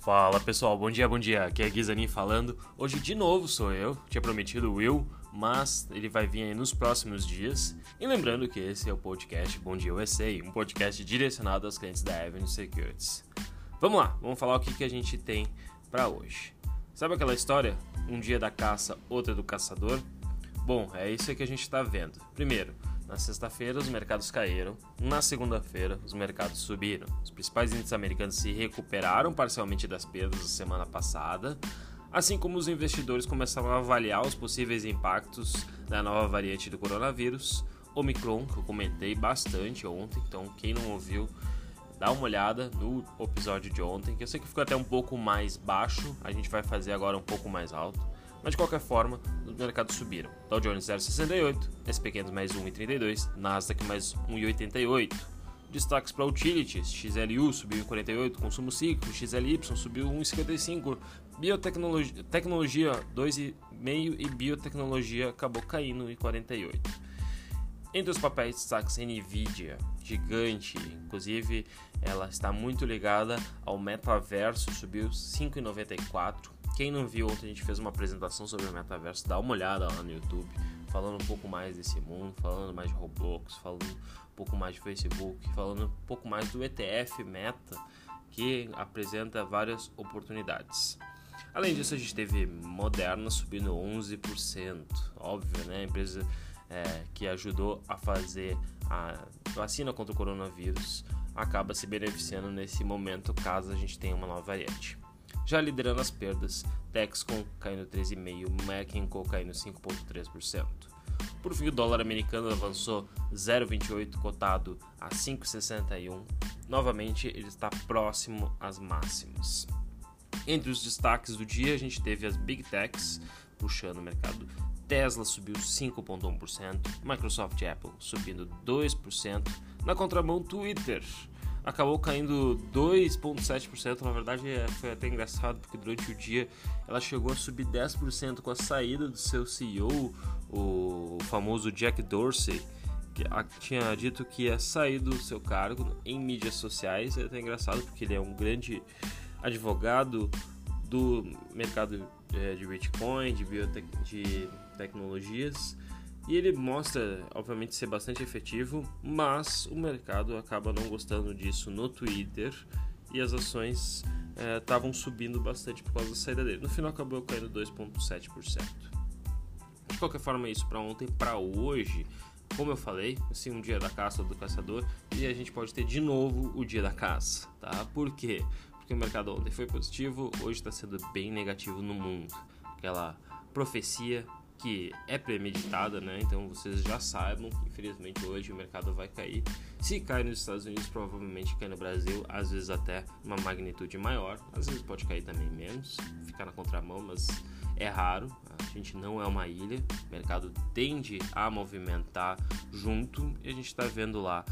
Fala pessoal, bom dia, aqui é Guizanin falando. Hoje de novo sou eu, tinha prometido o Will, mas ele vai vir aí nos próximos dias. E lembrando que esse é o podcast Bom Dia USA, um podcast direcionado aos clientes da Avenue Securities. Vamos lá, vamos falar o que a gente tem para hoje. Sabe aquela história? Um dia da caça, outro do caçador? Bom, é isso aí que a gente está vendo. Primeiro, na sexta-feira os mercados caíram, na segunda-feira os mercados subiram. Os principais índices americanos se recuperaram parcialmente das perdas da semana passada, assim como os investidores começaram a avaliar os possíveis impactos da nova variante do coronavírus, Omicron, que eu comentei bastante ontem, então quem não ouviu, dá uma olhada no episódio de ontem, que eu sei que ficou até um pouco mais baixo, a gente vai fazer agora um pouco mais alto. Mas de qualquer forma, os mercados subiram. Dow Jones 0,68, S&P mais 1,32, Nasdaq mais 1,88. Destaques para utilities, XLU subiu 1,48, consumo cíclico, XLY subiu 1,55, biotecnologia 2,5 e biotecnologia acabou caindo 1,48. Entre os papéis, destaques Nvidia, gigante, inclusive ela está muito ligada ao metaverso, subiu 5,94. Quem não viu ontem, a gente fez uma apresentação sobre o metaverso, dá uma olhada lá no YouTube, falando um pouco mais desse mundo, falando mais de Roblox, falando um pouco mais de Facebook, falando um pouco mais do ETF Meta, que apresenta várias oportunidades. Além disso, a gente teve Moderna subindo 11%, óbvio, né? A empresa que ajudou a fazer a vacina contra o coronavírus acaba se beneficiando nesse momento, caso a gente tenha uma nova variante. Já liderando as perdas, Texcom caindo 13,5%, Merck & Co caindo 5,3%. Por fim, o dólar americano avançou 0,28, cotado a 5,61. Novamente, ele está próximo às máximas. Entre os destaques do dia, a gente teve as Big Techs puxando o mercado. Tesla subiu 5,1%, Microsoft e Apple subindo 2%. Na contramão, Twitter acabou caindo 2,7%, na verdade foi até engraçado porque durante o dia ela chegou a subir 10% com a saída do seu CEO, o famoso Jack Dorsey, que tinha dito que ia sair do seu cargo em mídias sociais. É até engraçado porque ele é um grande advogado do mercado de Bitcoin, de biotecnologias, e ele mostra, obviamente, ser bastante efetivo, mas o mercado acaba não gostando disso no Twitter e as ações estavam subindo bastante por causa da saída dele. No final acabou caindo 2,7%. De qualquer forma, isso para ontem. Para hoje, como eu falei, assim, um dia da caça do caçador, e a gente pode ter de novo o dia da caça, tá? Por quê? Porque o mercado ontem foi positivo, hoje está sendo bem negativo no mundo. Aquela profecia que é premeditada, né? Então vocês já saibam que infelizmente hoje o mercado vai cair. Se cai nos Estados Unidos, provavelmente cai no Brasil, às vezes até uma magnitude maior, às vezes pode cair também menos, ficar na contramão, mas é raro. A gente não é uma ilha, o mercado tende a movimentar junto, e a gente está vendo lá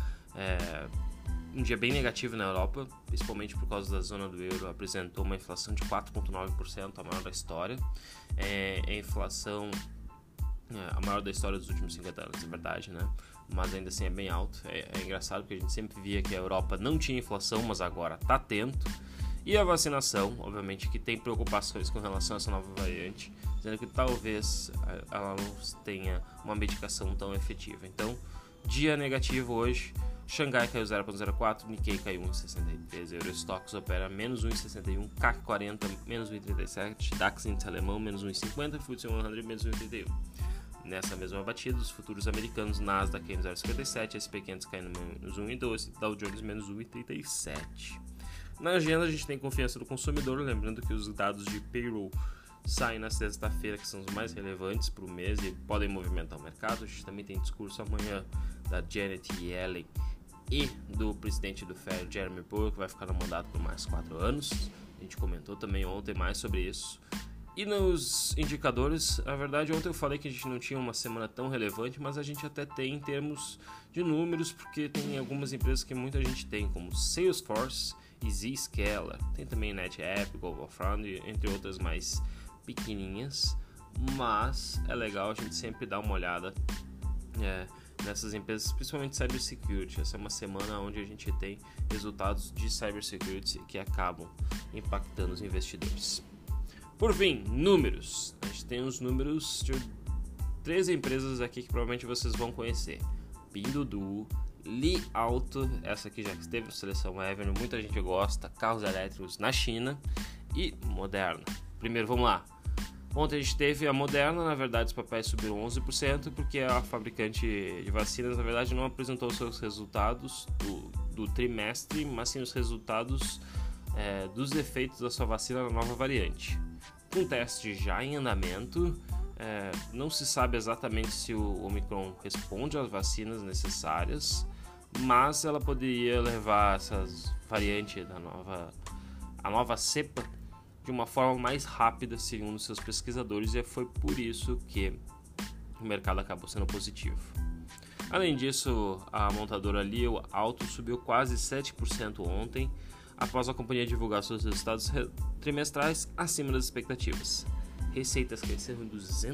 um dia bem negativo na Europa, principalmente por causa da zona do euro, apresentou uma inflação de 4,9%, a maior da história. A inflação a maior da história dos últimos 50 anos, é verdade, né? Mas ainda assim é bem alto. É engraçado porque a gente sempre via que a Europa não tinha inflação, mas agora está tendo. E a vacinação, obviamente, que tem preocupações com relação a essa nova variante, dizendo que talvez ela não tenha uma medicação tão efetiva. Então, dia negativo hoje. Xangai caiu 0,04, Nikkei caiu 1,63, Eurostoxx opera menos 1,61, CAC 40 menos 1,37, DAX índice alemão menos 1,50, FTSE 100 menos 1,31. Nessa mesma batida, os futuros americanos, Nasdaq caindo 0,57, S&P 500 caindo menos 1,12, Dow Jones menos 1,37. Na agenda a gente tem confiança do consumidor, lembrando que os dados de payroll saem na sexta-feira, que são os mais relevantes para o mês e podem movimentar o mercado. A gente também tem discurso amanhã da Janet Yellen e do presidente do Fed, Jeremy Powell, que vai ficar no mandato por mais 4 anos. A gente comentou também ontem mais sobre isso. E nos indicadores, na verdade, ontem eu falei que a gente não tinha uma semana tão relevante, mas a gente até tem em termos de números, porque tem algumas empresas que muita gente tem, como Salesforce e Zscaler. Tem também NetApp, GlobalFoundries, entre outras mais pequenininhas, mas é legal a gente sempre dar uma olhada nessas empresas, principalmente cybersecurity. Essa é uma semana onde a gente tem resultados de cybersecurity que acabam impactando os investidores. Por fim, números. A gente tem os números de 3 empresas aqui que provavelmente vocês vão conhecer: Pinduoduo, Li Auto, essa aqui já esteve na Seleção Avenue, muita gente gosta, carros elétricos na China, e Moderna. Primeiro, vamos lá. Ontem a gente teve a Moderna, na verdade os papéis subiram 11%, porque a fabricante de vacinas, na verdade, não apresentou os seus resultados do trimestre, mas sim os resultados dos efeitos da sua vacina na nova variante. Com teste já em andamento, não se sabe exatamente se o Omicron responde às vacinas necessárias, mas ela poderia levar essas variantes a nova cepa de uma forma mais rápida, segundo seus pesquisadores, e foi por isso que o mercado acabou sendo positivo. Além disso, a montadora Li Auto subiu quase 7% ontem, após a companhia divulgar seus resultados trimestrais acima das expectativas. Receitas cresceram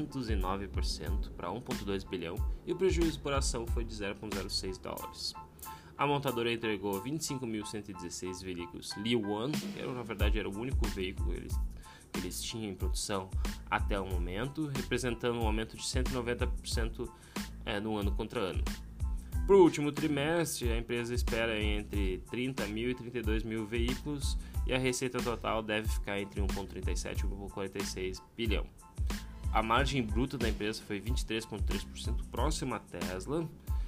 209% para 1,2 bilhão e o prejuízo por ação foi de 0,06 dólares. A montadora entregou 25.116 veículos Li One, que na verdade era o único veículo que eles tinham em produção até o momento, representando um aumento de 190% no ano contra ano. Para o último trimestre, a empresa espera entre 30.000 e 32.000 veículos e a receita total deve ficar entre 1,37 e 1,46 bilhão. A margem bruta da empresa foi 23,3%, próxima à Tesla,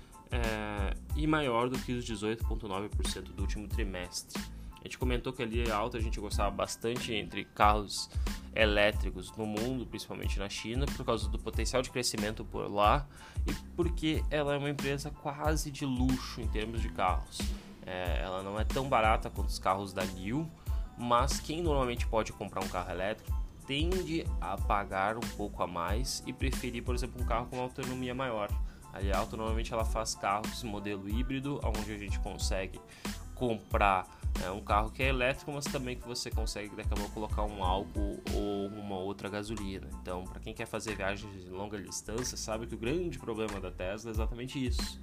e maior do que os 18,9% do último trimestre. A gente comentou que ali a gente gostava bastante entre carros elétricos no mundo, principalmente na China, por causa do potencial de crescimento por lá e porque ela é uma empresa quase de luxo em termos de carros. Ela não é tão barata quanto os carros da NIO, mas quem normalmente pode comprar um carro elétrico tende a pagar um pouco a mais e preferir, por exemplo, um carro com uma autonomia maior. A Li Auto normalmente ela faz carros modelo híbrido, onde a gente consegue comprar um carro que é elétrico, mas também que você consegue daqui a pouco colocar um álcool ou uma outra gasolina. Então, para quem quer fazer viagens de longa distância, sabe que o grande problema da Tesla é exatamente isso.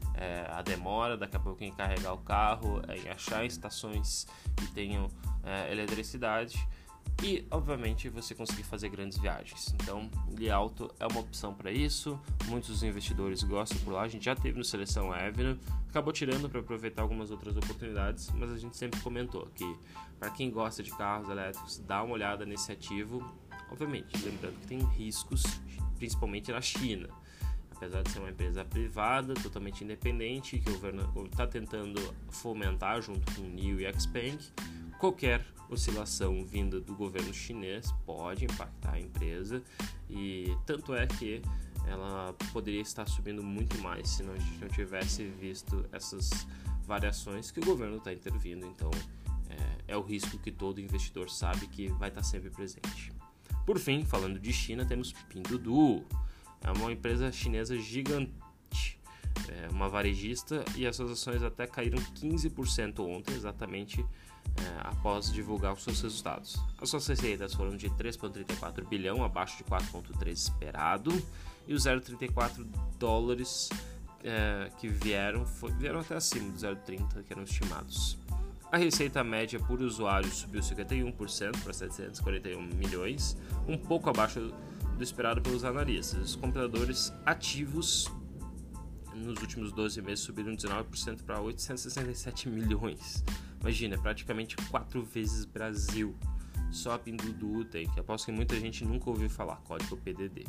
A demora, daqui a pouco em carregar o carro, em achar estações que tenham eletricidade e, obviamente, você conseguir fazer grandes viagens. Então, Li Auto é uma opção para isso. Muitos dos investidores gostam por lá. A gente já teve no Seleção Avenue, acabou tirando para aproveitar algumas outras oportunidades, mas a gente sempre comentou que para quem gosta de carros elétricos, dá uma olhada nesse ativo. Obviamente, lembrando que tem riscos, principalmente na China. Apesar de ser uma empresa privada, totalmente independente, que o governo está tentando fomentar junto com o NIO e Xpeng, qualquer oscilação vinda do governo chinês pode impactar a empresa, e tanto é que ela poderia estar subindo muito mais se a gente não tivesse visto essas variações que o governo está intervindo. Então é o risco que todo investidor sabe que vai estar sempre presente. Por fim, falando de China, temos Pinduoduo. É uma empresa chinesa gigante, uma varejista, e as suas ações até caíram 15% ontem, exatamente após divulgar os seus resultados. As suas receitas foram de 3,34 bilhão, abaixo de 4,3 esperado, e os 0,34 dólares que vieram até acima dos 0,30 que eram estimados. A receita média por usuário subiu 51% para 741 milhões, um pouco abaixo do esperado pelos analistas. Os compradores ativos nos últimos 12 meses subiram 19% para 867 milhões. Imagina, é praticamente 4 vezes Brasil. Só a Pinduoduo tem, que aposto que muita gente nunca ouviu falar, código PDD.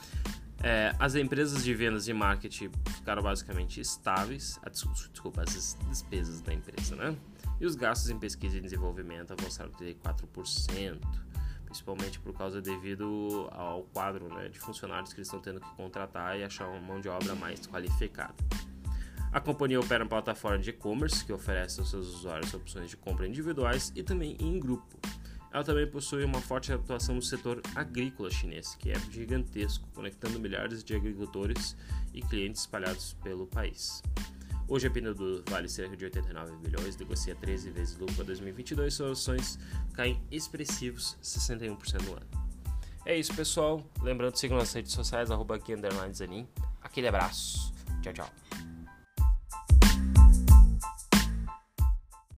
As empresas de vendas e marketing ficaram basicamente estáveis, as despesas da empresa, né? E os gastos em pesquisa e desenvolvimento avançaram 34%, principalmente por causa devido ao quadro, né, de funcionários que eles estão tendo que contratar e achar uma mão de obra mais qualificada. A companhia opera uma plataforma de e-commerce que oferece aos seus usuários opções de compra individuais e também em grupo. Ela também possui uma forte atuação no setor agrícola chinês, que é gigantesco, conectando milhares de agricultores e clientes espalhados pelo país. Hoje a Pinduoduo vale cerca de 89 bilhões, negocia 13 vezes lucro para 2022, suas ações caem expressivos 61% no ano. É isso, pessoal. Lembrando, sigam nas redes sociais, @aqui_zanin. Aquele abraço. Tchau, tchau.